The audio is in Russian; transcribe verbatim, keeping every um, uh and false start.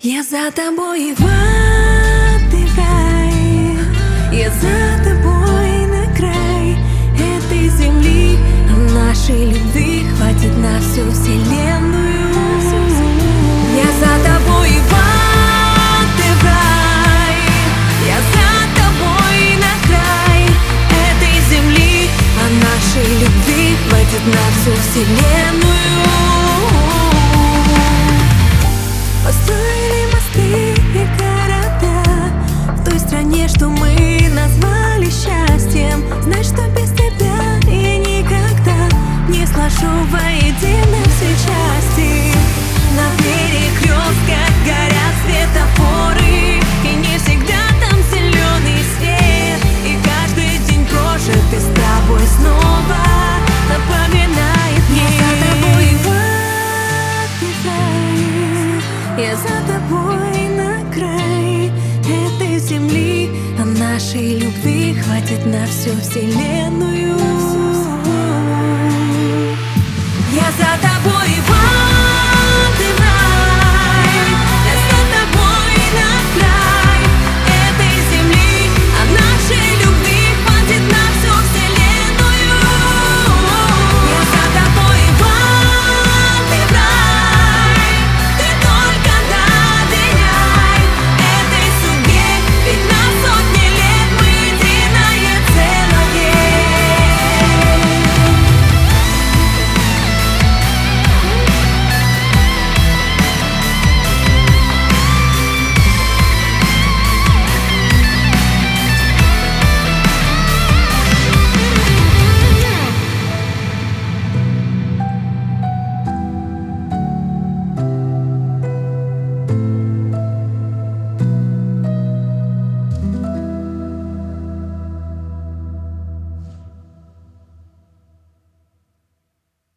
Я за тобой в ад и в рай, я за тобой на край этой земли. Нашей любви хватит на всю вселенную. Я за тобой в ад и в рай, я за тобой на край этой земли. А нашей любви хватит на всю вселенную. Построили мосты и города в той стране, что мы назвали счастьем. Знай, что без тебя я никогда не сложу воедино все части. На перекрестках горят светофоры, и не всегда там зеленый свет. И каждый день прожитый с тобой снова напоминает мне. Я за тобой на край этой земли. А нашей любви хватит на всю вселенную.